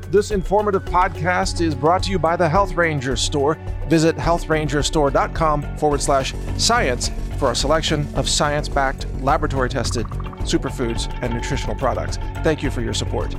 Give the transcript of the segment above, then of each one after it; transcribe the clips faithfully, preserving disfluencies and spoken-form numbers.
This informative podcast is brought to you by the Health Ranger Store. Visit healthrangerstore.com forward slash science for a selection of science-backed, laboratory-tested superfoods and nutritional products. Thank you for your support.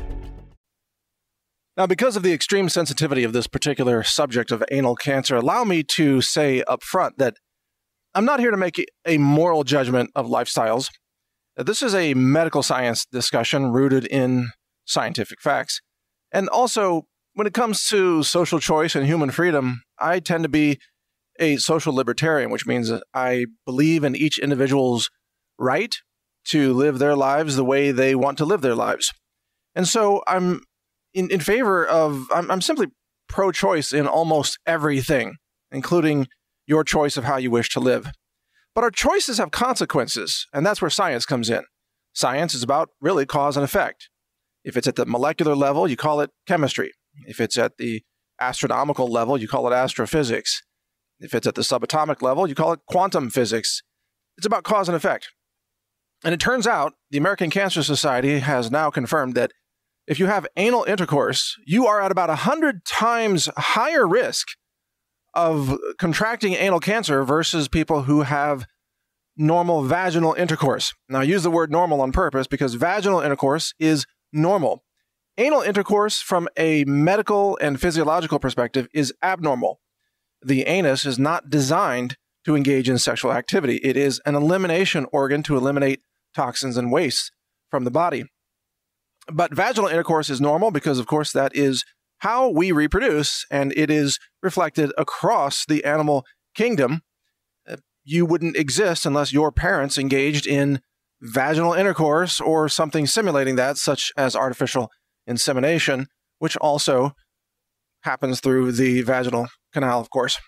Now, because of the extreme sensitivity of this particular subject of anal cancer, allow me to say up front that I'm not here to make a moral judgment of lifestyles. This is a medical science discussion rooted in scientific facts. And also, when it comes to social choice and human freedom, I tend to be a social libertarian, which means that I believe in each individual's right to live their lives the way they want to live their lives. And so I'm in, in favor of, I'm, I'm simply pro-choice in almost everything, including your choice of how you wish to live. But our choices have consequences, and that's where science comes in. Science is about really cause and effect. If it's at the molecular level, you call it chemistry. If it's at the astronomical level, you call it astrophysics. If it's at the subatomic level, you call it quantum physics. It's about cause and effect. And it turns out the American Cancer Society has now confirmed that if you have anal intercourse, you are at about one hundred times higher risk of contracting anal cancer versus people who have normal vaginal intercourse. Now, I use the word normal on purpose because vaginal intercourse is normal. Anal intercourse from a medical and physiological perspective is abnormal. The anus is not designed to engage in sexual activity. It is an elimination organ to eliminate toxins and waste from the body. But vaginal intercourse is normal because, of course, that is how we reproduce, and it is reflected across the animal kingdom. You wouldn't exist unless your parents engaged in vaginal intercourse or something simulating that, such as artificial insemination, which also happens through the vaginal canal, of course.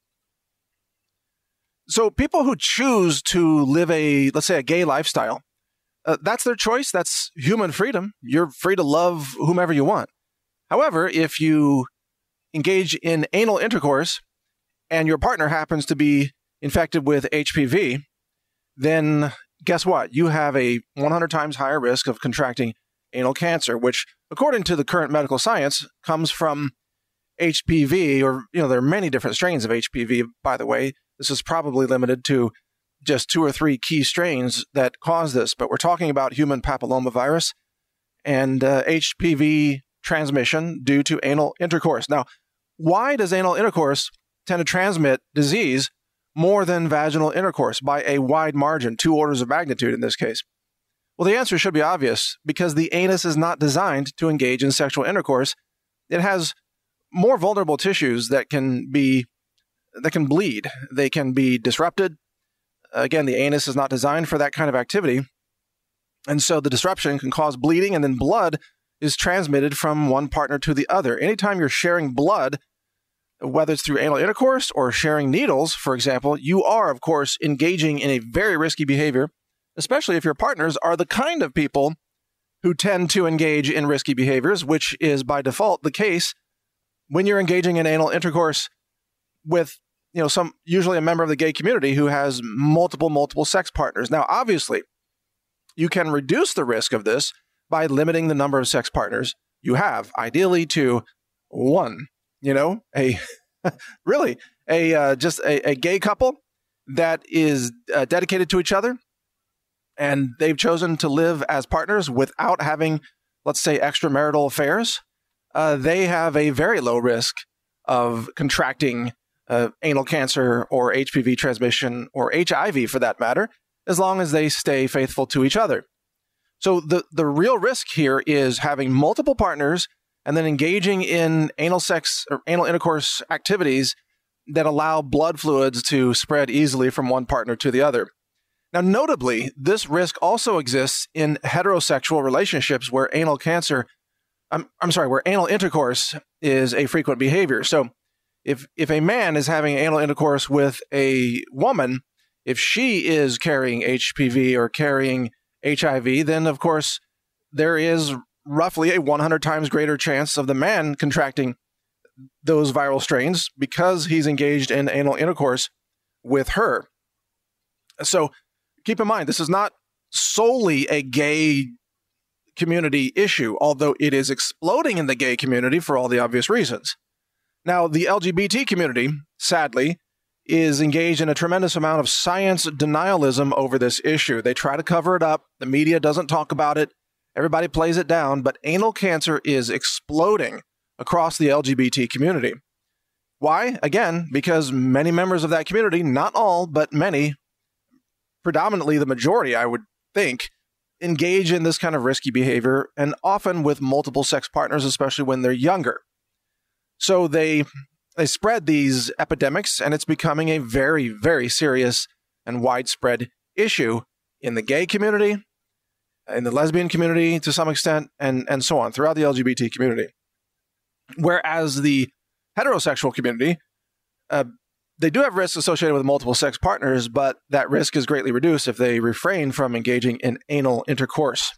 So people who choose to live a, let's say, a gay lifestyle, uh, that's their choice. That's human freedom. You're free to love whomever you want. However, if you engage in anal intercourse and your partner happens to be infected with H P V, then guess what? You have a one hundred times higher risk of contracting anal cancer, which, according to the current medical science, comes from H P V, or, you know, there are many different strains of H P V, by the way. This is probably limited to just two or three key strains that cause this, but we're talking about human papillomavirus and uh, H P V transmission due to anal intercourse. Now, why does anal intercourse tend to transmit disease more than vaginal intercourse by a wide margin, two orders of magnitude in this case? Well, the answer should be obvious, because the anus is not designed to engage in sexual intercourse. It has more vulnerable tissues that can be, that can bleed. They can be disrupted. Again, the anus is not designed for that kind of activity. And so the disruption can cause bleeding, and then blood is transmitted from one partner to the other. Anytime you're sharing blood, whether it's through anal intercourse or sharing needles, for example, you are, of course, engaging in a very risky behavior, especially if your partners are the kind of people who tend to engage in risky behaviors, which is by default the case when you're engaging in anal intercourse with, you know, some, usually a member of the gay community who has multiple, multiple sex partners. Now, obviously, you can reduce the risk of this by limiting the number of sex partners you have, ideally to one. You know, a really a uh, just a, a gay couple that is uh, dedicated to each other, and they've chosen to live as partners without having, let's say, extramarital affairs. Uh, they have a very low risk of contracting uh, anal cancer or H P V transmission or H I V, for that matter, as long as they stay faithful to each other. So the, the real risk here is having multiple partners and then engaging in anal sex or anal intercourse activities that allow blood fluids to spread easily from one partner to the other. Now, notably, this risk also exists in heterosexual relationships where anal cancer, I'm, I'm sorry, where anal intercourse is a frequent behavior. So if, if a man is having anal intercourse with a woman, if she is carrying H P V or carrying H I V, then of course there is roughly a one hundred times greater chance of the man contracting those viral strains because he's engaged in anal intercourse with her. So keep in mind, this is not solely a gay community issue, although it is exploding in the gay community for all the obvious reasons. Now, the L G B T community, sadly, is engaged in a tremendous amount of science denialism over this issue. They try to cover it up. The media doesn't talk about it. Everybody plays it down, but anal cancer is exploding across the L G B T community. Why? Again, because many members of that community, not all, but many, predominantly the majority, I would think, engage in this kind of risky behavior, and often with multiple sex partners, especially when they're younger. So they they spread these epidemics, and it's becoming a very, very serious and widespread issue in the gay community, in the lesbian community to some extent, and, and so on, throughout the L G B T community. Whereas the heterosexual community, uh, they do have risks associated with multiple sex partners, but that risk is greatly reduced if they refrain from engaging in anal intercourse.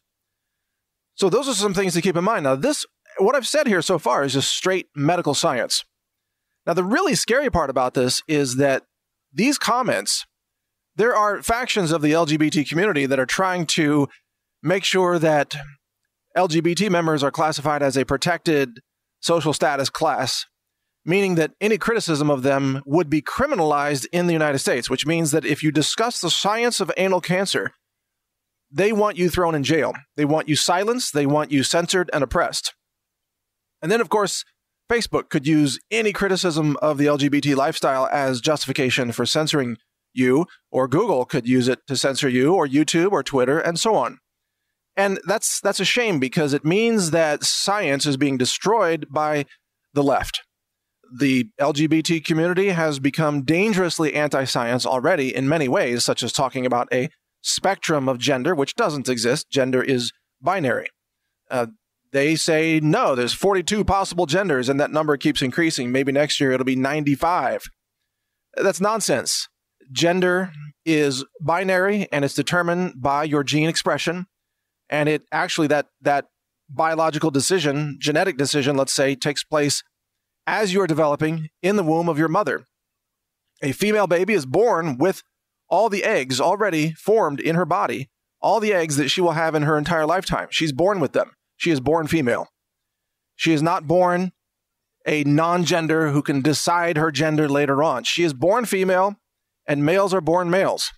So those are some things to keep in mind. Now, this, what I've said here so far is just straight medical science. Now, the really scary part about this is that these comments, there are factions of the L G B T community that are trying to make sure that L G B T members are classified as a protected social status class, meaning that any criticism of them would be criminalized in the United States, which means that if you discuss the science of anal cancer, they want you thrown in jail. They want you silenced. They want you censored and oppressed. And then, of course, Facebook could use any criticism of the L G B T lifestyle as justification for censoring you, or Google could use it to censor you, or YouTube, or Twitter, and so on. And that's that's a shame, because it means that science is being destroyed by the left. The L G B T community has become dangerously anti-science already in many ways, such as talking about a spectrum of gender, which doesn't exist. Gender is binary. Uh, they say, no, there's forty-two possible genders, and that number keeps increasing. Maybe next year it'll be ninety-five. That's nonsense. Gender is binary, and it's determined by your gene expression. And it actually, that that biological decision, genetic decision, let's say, takes place as you're developing in the womb of your mother. A female baby is born with all the eggs already formed in her body, all the eggs that she will have in her entire lifetime. She's born with them. She is born female. She is not born a non-gender who can decide her gender later on. She is born female, and males are born males.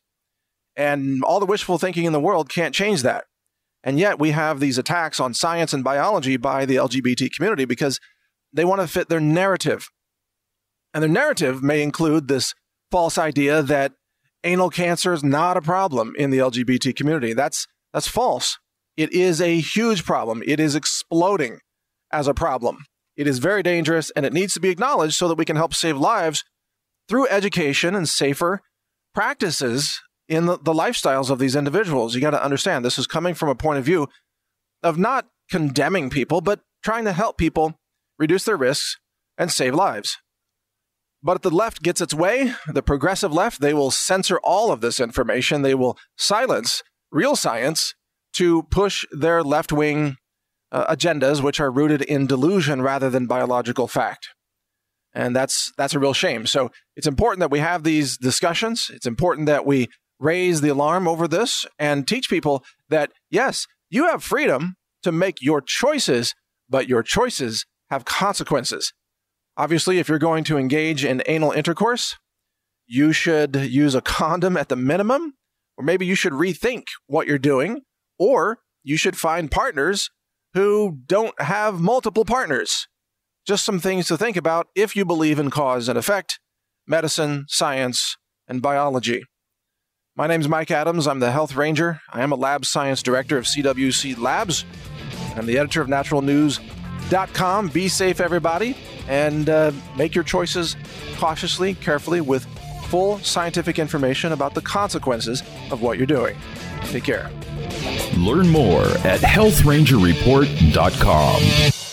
And all the wishful thinking in the world can't change that. And yet we have these attacks on science and biology by the L G B T community because they want to fit their narrative. And their narrative may include this false idea that anal cancer is not a problem in the L G B T community. That's that's false. It is a huge problem. It is exploding as a problem. It is very dangerous, and it needs to be acknowledged so that we can help save lives through education and safer practices in the, the lifestyles of these individuals. You got to understand, this is coming from a point of view of not condemning people, but trying to help people reduce their risks and save lives. But if the left gets its way, the progressive left, they will censor all of this information. They will silence real science to push their left-wing uh, agendas, which are rooted in delusion rather than biological fact. And that's that's a real shame. So it's important that we have these discussions. It's important that we raise the alarm over this and teach people that, yes, you have freedom to make your choices, but your choices have consequences. Obviously, if you're going to engage in anal intercourse, you should use a condom at the minimum, or maybe you should rethink what you're doing, or you should find partners who don't have multiple partners. Just some things to think about if you believe in cause and effect, medicine, science, and biology. My name is Mike Adams. I'm the Health Ranger. I am a lab science director of C W C Labs. I'm the editor of natural news dot com. Be safe, everybody, and uh, make your choices cautiously, carefully, with full scientific information about the consequences of what you're doing. Take care. Learn more at health ranger report dot com.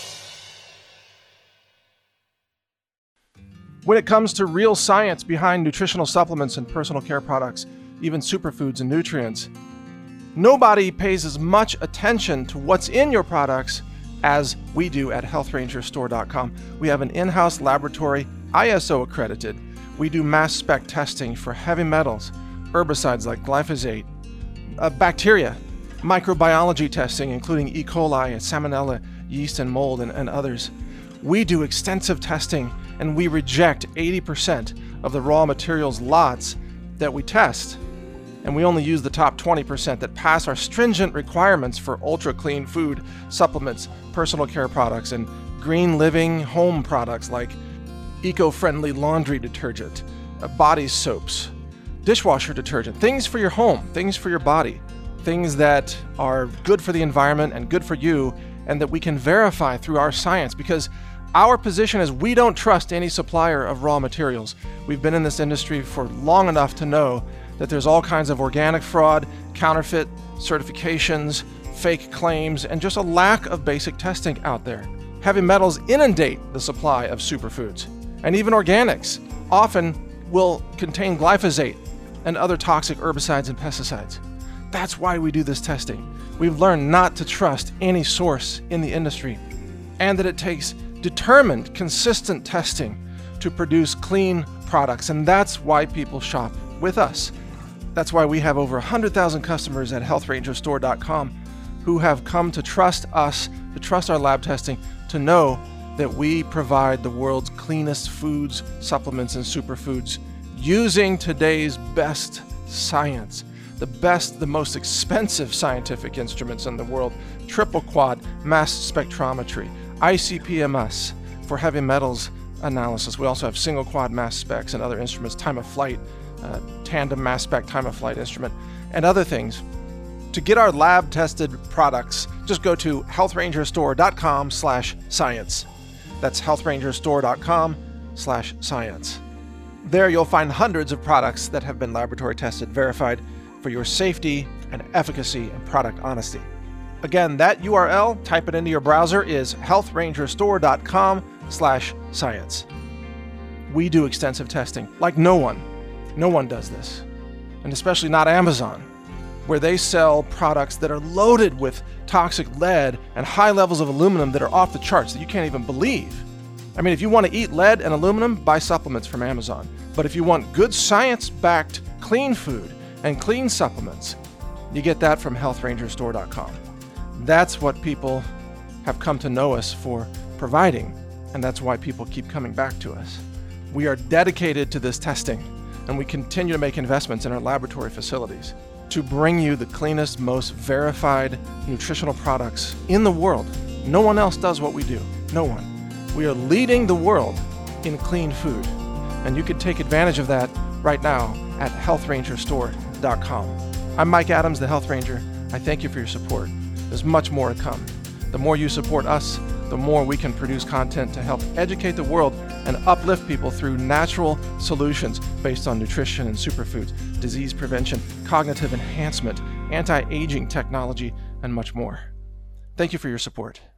When it comes to real science behind nutritional supplements and personal care products, even superfoods and nutrients, nobody pays as much attention to what's in your products as we do at health ranger store dot com. We have an in-house laboratory, I S O accredited. We do mass spec testing for heavy metals, herbicides like glyphosate, uh, bacteria, microbiology testing, including E. coli and salmonella, yeast and mold, and, and others. We do extensive testing, and we reject eighty percent of the raw materials lots that we test. And we only use the top twenty percent that pass our stringent requirements for ultra-clean food, supplements, personal care products, and green living home products like eco-friendly laundry detergent, uh, body soaps, dishwasher detergent, things for your home, things for your body, things that are good for the environment and good for you, and that we can verify through our science, because our position is we don't trust any supplier of raw materials. We've been in this industry for long enough to know that there's all kinds of organic fraud, counterfeit certifications, fake claims, and just a lack of basic testing out there. Heavy metals inundate the supply of superfoods, and even organics often will contain glyphosate and other toxic herbicides and pesticides. That's why we do this testing. We've learned not to trust any source in the industry, and that it takes determined, consistent testing to produce clean products, and that's why people shop with us. That's why we have over one hundred thousand customers at health ranger store dot com who have come to trust us, to trust our lab testing, to know that we provide the world's cleanest foods, supplements, and superfoods using today's best science, the best, the most expensive scientific instruments in the world, triple quad mass spectrometry, I C P M S for heavy metals analysis. We also have single quad mass specs and other instruments, time of flight, uh, tandem mass spec time of flight instrument, and other things. To get our lab tested products, just go to health ranger store dot com slash science. That's health ranger store dot com slash science. There you'll find hundreds of products that have been laboratory tested, verified for your safety and efficacy and product honesty. Again, that U R L, type it into your browser, is health ranger store dot com slash science. We do extensive testing like no one. No one does this. And especially not Amazon, where they sell products that are loaded with toxic lead and high levels of aluminum that are off the charts that you can't even believe. I mean, if you want to eat lead and aluminum, buy supplements from Amazon. But if you want good science-backed clean food and clean supplements, you get that from health ranger store dot com. That's what people have come to know us for providing, and that's why people keep coming back to us. We are dedicated to this testing, and we continue to make investments in our laboratory facilities to bring you the cleanest, most verified nutritional products in the world. No one else does what we do. No one. We are leading the world in clean food, and you can take advantage of that right now at health ranger store dot com. I'm Mike Adams, the Health Ranger. I thank you for your support. There's much more to come. The more you support us, the more we can produce content to help educate the world and uplift people through natural solutions based on nutrition and superfoods, disease prevention, cognitive enhancement, anti-aging technology, and much more. Thank you for your support.